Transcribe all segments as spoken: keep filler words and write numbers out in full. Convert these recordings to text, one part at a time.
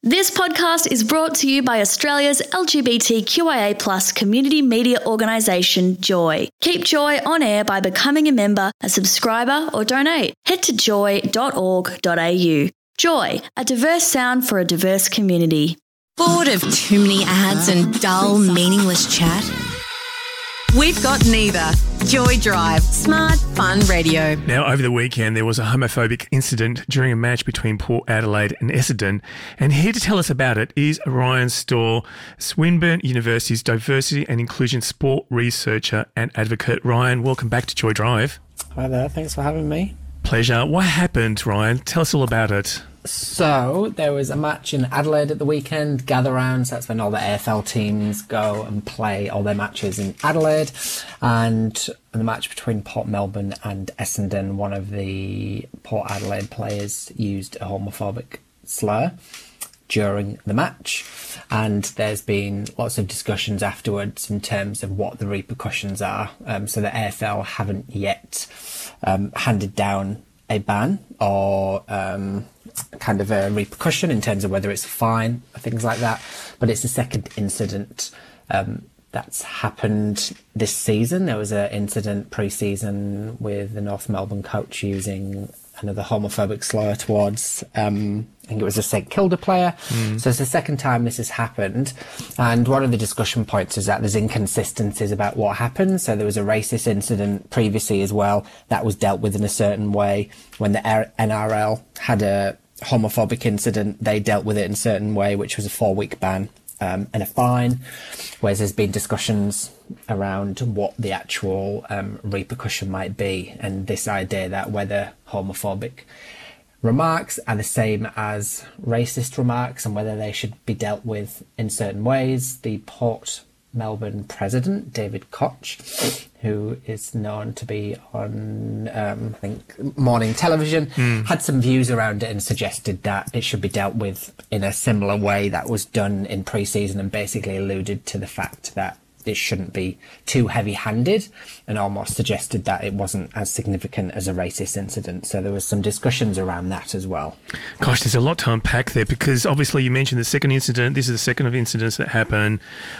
This podcast is brought to you by Australia's L G B T Q I A plus community media organisation, Joy. Keep Joy on air by becoming a member, a subscriber or donate. Head to joy dot org dot a u. Joy, a diverse sound for a diverse community. Bored of too many ads and dull, meaningless chat? We've got neither. Joy Drive, smart, fun radio. Now, over the weekend, there was a homophobic incident during a match between Port Adelaide and Essendon. And here to tell us about it is Ryan Storr, Swinburne University's Diversity and Inclusion Sport Researcher and Advocate. Ryan, welcome back to Joy Drive. Hi there, thanks for having me. Pleasure. What happened, Ryan? Tell us all about it. So, there was a match in Adelaide at the weekend, Gather Round, so that's when all the A F L teams go and play all their matches in Adelaide, and the match between Port Melbourne and Essendon, one of the Port Adelaide players used a homophobic slur during the match, and there's been lots of discussions afterwards in terms of what the repercussions are. Um, so the A F L haven't yet um, handed down a ban or um, kind of a repercussion in terms of whether it's a fine or things like that, but it's the second incident um, that's happened this season. There was an incident pre-season with the North Melbourne coach using another homophobic slur towards um, I think it was a St Kilda player. Mm. So it's the second time this has happened, and one of the discussion points is that there's inconsistencies about what happened. So there was a racist incident previously as well that was dealt with in a certain way. When the N R L had a homophobic incident, they dealt with it in a certain way, which was a four-week ban um, and a fine, whereas there's been discussions around what the actual um, repercussion might be, and this idea that whether homophobic remarks are the same as racist remarks and whether they should be dealt with in certain ways. The Port Melbourne president, David Koch, who is known to be on, um, I think, morning television, mm. had some views around it and suggested that it should be dealt with in a similar way that was done in pre-season, and basically alluded to the fact that it shouldn't be too heavy-handed, and almost suggested that it wasn't as significant as a racist incident. So there was some discussions around that as well. Gosh, there's a lot to unpack there, because obviously you mentioned the second incident. This is the second of incidents that happen.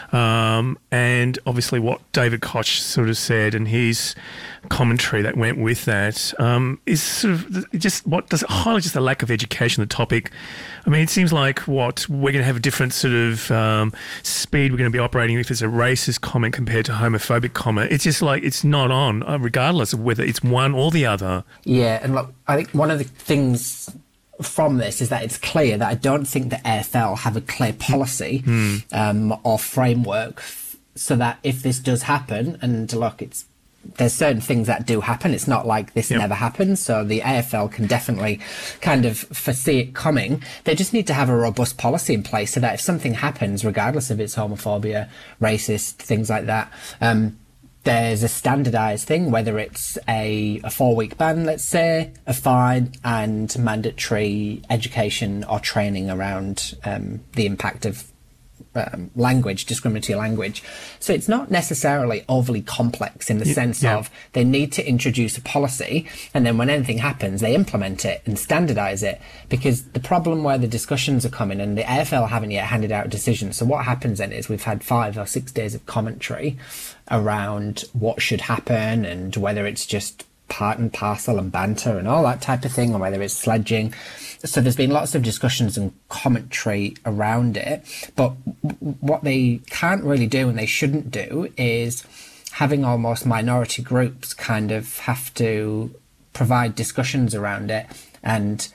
Um, and obviously what David Koch sort of said and his commentary that went with that um, is sort of just what does it highlight just the lack of education on the topic. I mean, it seems like what we're going to have a different sort of um, speed we're going to be operating if it's a racist comment compared to homophobic comment. It's just like it's not on, uh, regardless of whether it's one or the other. Yeah, and look, I think one of the things from this is that it's clear that I don't think the A F L have a clear policy mm. um, or framework f- so that if this does happen, and look, it's there's certain things that do happen. It's not like this yep. never happened. So the A F L can definitely kind of foresee it coming. They just need to have a robust policy in place so that if something happens, regardless of its homophobia, racist, things like that, um, there's a standardised thing, whether it's a, a four-week ban, let's say, a fine, and mandatory education or training around um, the impact of Um, language, discriminatory language. So it's not necessarily overly complex in the yeah, sense yeah. of they need to introduce a policy, and then when anything happens, they implement it and standardise it. Because the problem where the discussions are coming, and the A F L haven't yet handed out a decision. So what happens then is we've had five or six days of commentary around what should happen and whether it's just part and parcel and banter and all that type of thing, or whether it's sledging. So there's been lots of discussions and commentary around it, but w- what they can't really do and they shouldn't do is having almost minority groups kind of have to provide discussions around it and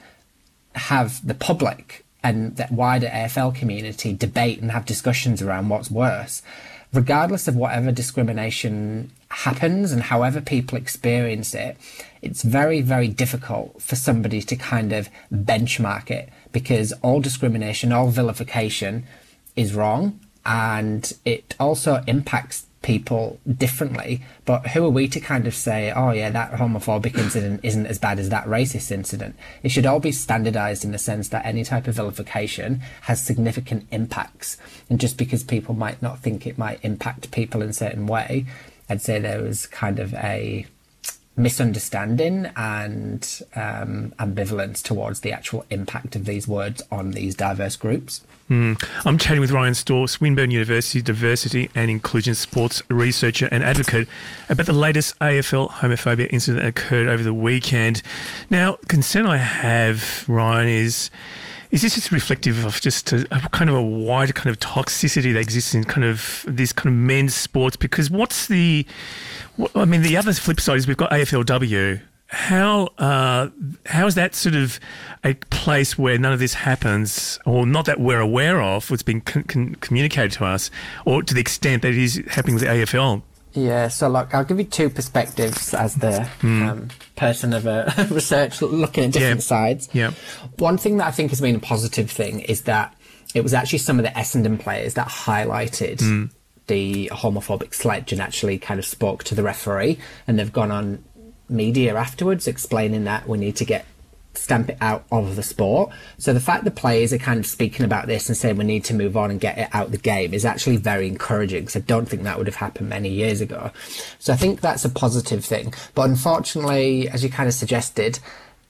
have the public and the wider A F L community debate and have discussions around what's worse. Regardless of whatever discrimination happens and however people experience it, it's very, very difficult for somebody to kind of benchmark it, because all discrimination, all vilification is wrong, and it also impacts people differently. But who are we to kind of say, oh yeah, that homophobic incident isn't as bad as that racist incident? It should all be standardized in the sense that any type of vilification has significant impacts, and just because people might not think it might impact people in a certain way, I'd say there was kind of a misunderstanding and um, ambivalence towards the actual impact of these words on these diverse groups. Mm. I'm chatting with Ryan Storr, Swinburne University Diversity and Inclusion Sports researcher and advocate, about the latest A F L homophobia incident that occurred over the weekend. Now, concern I have, Ryan, is is this just reflective of just a, a kind of a wider kind of toxicity that exists in kind of these kind of men's sports? Because what's the, what, I mean, the other flip side is we've got A F L W. How uh, how is that sort of a place where none of this happens, or not that we're aware of, what's been con- con- communicated to us, or to the extent that it is happening with the A F L? Yeah, so look, I'll give you two perspectives as the mm. um, person of a research looking at different yeah. sides. Yeah. One thing that I think has been a positive thing is that it was actually some of the Essendon players that highlighted mm. the homophobic sledge and actually kind of spoke to the referee, and they've gone on media afterwards explaining that we need to get stamp it out of the sport. So the fact the players are kind of speaking about this and saying we need to move on and get it out of the game is actually very encouraging, because I don't think that would have happened many years ago. So I think that's a positive thing. But unfortunately, as you kind of suggested,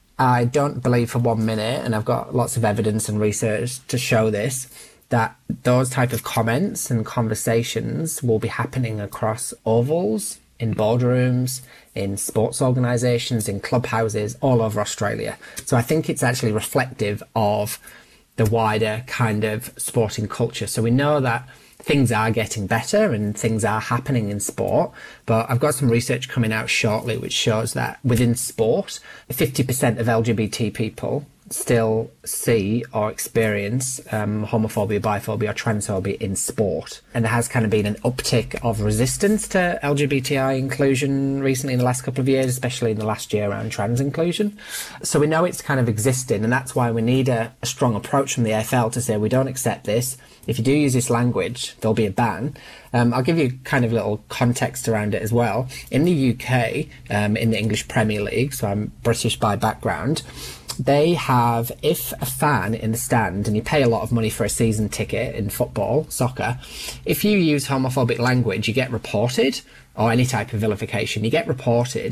I don't believe for one minute, and I've got lots of evidence and research to show this, that those type of comments and conversations will be happening across ovals, in boardrooms, in sports organisations, in clubhouses all over Australia. So I think it's actually reflective of the wider kind of sporting culture. So we know that things are getting better and things are happening in sport, but I've got some research coming out shortly which shows that within sport, fifty percent of L G B T people still see or experience um, homophobia, biphobia or transphobia in sport. And there has kind of been an uptick of resistance to L G B T I inclusion recently in the last couple of years, especially in the last year around trans inclusion. So we know it's kind of existing, and that's why we need a, a strong approach from the A F L to say we don't accept this. If you do use this language, there'll be a ban. Um, I'll give you kind of a little context around it as well. In the U K, um, in the English Premier League, so I'm British by background, they have, if a fan in the stand, and you pay a lot of money for a season ticket in football, soccer, if you use homophobic language, you get reported, or any type of vilification, you get reported,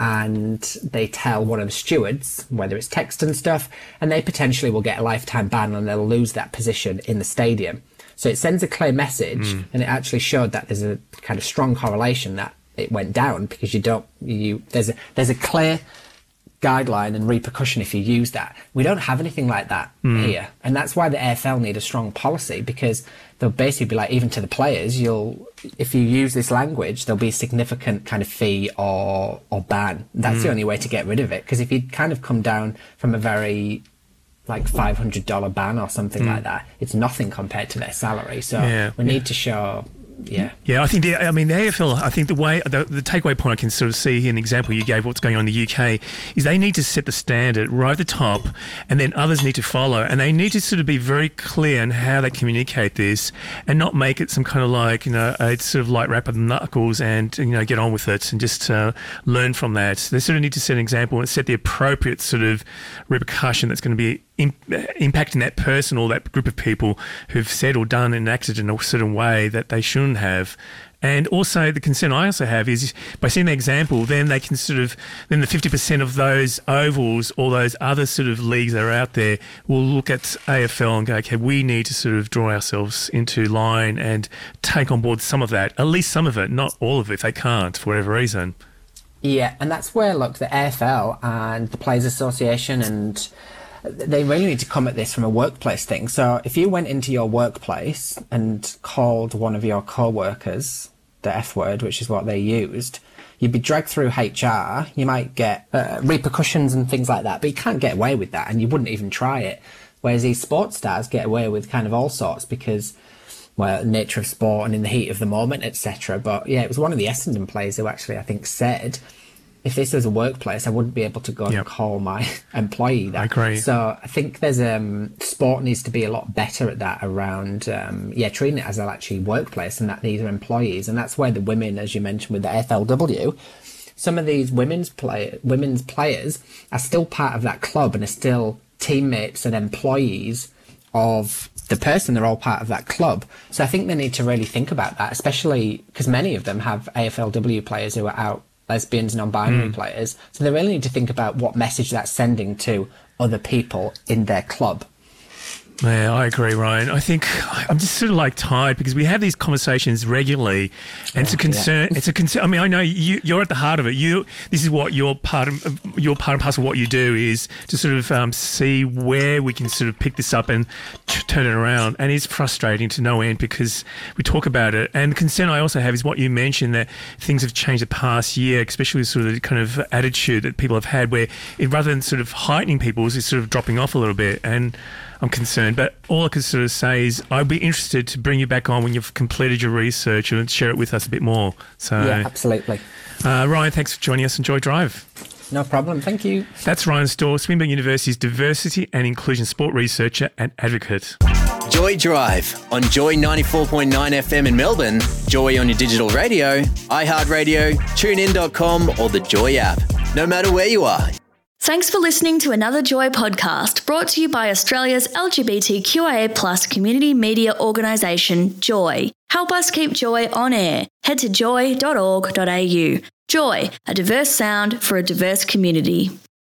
and they tell one of the stewards, whether it's text and stuff, and they potentially will get a lifetime ban and they'll lose that position in the stadium. So it sends a clear message, mm. and it actually showed that there's a kind of strong correlation that it went down, because you don't, you, there's a, there's a clear guideline and repercussion if you use that. We don't have anything like that mm. here, and that's why the A F L need a strong policy, because they'll basically be like, even to the players, you'll, if you use this language, there'll be a significant kind of fee or or ban. That's mm. the only way to get rid of it, because if you kind of come down from a very like five hundred dollars ban or something mm. like that, it's nothing compared to their salary. So yeah, we yeah. need to show. Yeah, yeah. I think the, I mean the A F L. I think the way the, the takeaway point I can sort of see here, an example you gave what's going on in the U K, is they need to set the standard right at the top, and then others need to follow, and they need to sort of be very clear in how they communicate this, and not make it some kind of like, you know, it's sort of like wrap up the knuckles and, you know, get on with it and just uh, learn from that. They sort of need to set an example and set the appropriate sort of repercussion that's going to be in, impacting that person or that group of people who've said or done and acted in a certain way that they shouldn't have. And also the concern I also have is by setting the example, then they can sort of, then the fifty percent of those ovals or those other sort of leagues that are out there will look at A F L and go, okay, we need to sort of draw ourselves into line and take on board some of that, at least some of it, not all of it if they can't for whatever reason. Yeah, and that's where, look, the A F L and the Players Association, and they really need to come at this from a workplace thing. So if you went into your workplace and called one of your co-workers the F word, which is what they used, you'd be dragged through H R. You might get uh, repercussions and things like that, but you can't get away with that, and you wouldn't even try it. Whereas these sports stars get away with kind of all sorts because, well, nature of sport and in the heat of the moment, et cetera. But yeah, it was one of the Essendon players who actually, I think, said, if this was a workplace, I wouldn't be able to go yep. and call my employee that. I agree. So I think there's um sport needs to be a lot better at that around um yeah treating it as an actually workplace, and that these are employees, and that's where the women, as you mentioned with the F L W, some of these women's play women's players are still part of that club and are still teammates and employees of the person. They're all part of that club. So I think they need to really think about that, especially because many of them have A F L W players who are out lesbians, non-binary Mm. players. So they really need to think about what message that's sending to other people in their club. Yeah, I agree, Ryan. I think I'm just sort of like tired because we have these conversations regularly, and it's a concern. Yeah. It's a concern. I mean, I know you, you're at the heart of it. You, this is what your part of your part and parcel of what you do is to sort of um, see where we can sort of pick this up and t- turn it around. And it's frustrating to no end because we talk about it. And the concern I also have is what you mentioned, that things have changed the past year, especially with sort of the kind of attitude that people have had, where it, rather than sort of heightening people's, it's sort of dropping off a little bit. And I'm concerned, but all I can sort of say is I'd be interested to bring you back on when you've completed your research and share it with us a bit more. So, yeah, absolutely. Uh, Ryan, thanks for joining us on Joy Drive. No problem. Thank you. That's Ryan Storr, Swinburne University's Diversity and Inclusion Sport Researcher and Advocate. Joy Drive on Joy ninety-four point nine F M in Melbourne, Joy on your digital radio, iHeartRadio, tune in dot com or the Joy app. No matter where you are. Thanks for listening to another Joy podcast brought to you by Australia's L G B T Q I A plus community media organisation, Joy. Help us keep Joy on air. Head to joy dot org dot a u. Joy, a diverse sound for a diverse community.